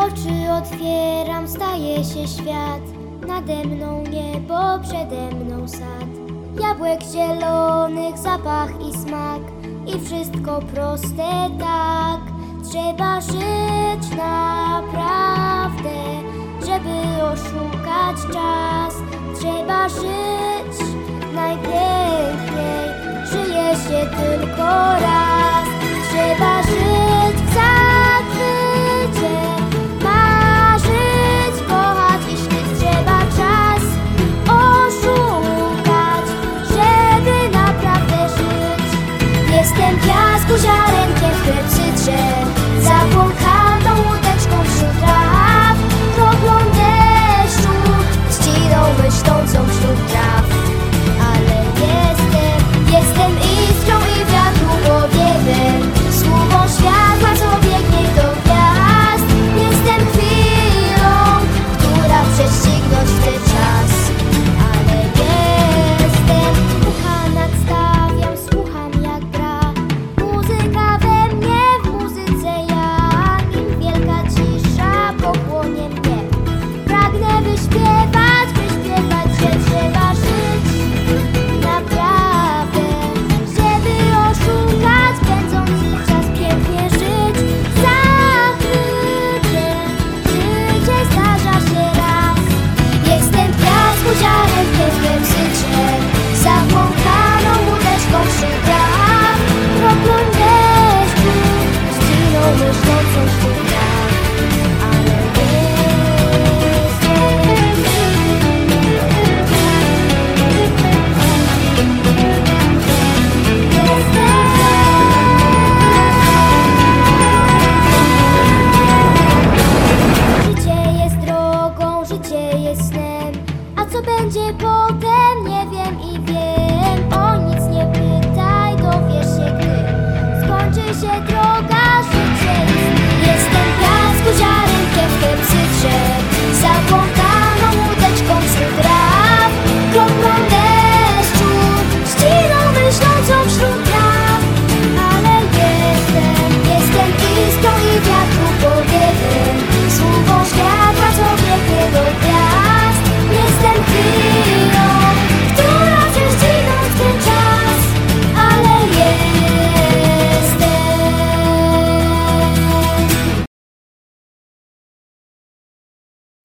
Oczy otwieram, staje się świat. Nade mną niebo, przede mną sad. Jabłek zielonych, zapach i smak. I wszystko proste tak. Trzeba żyć naprawdę, żeby oszukać czas. Trzeba żyć najpiękniej, żyje się tylko raz.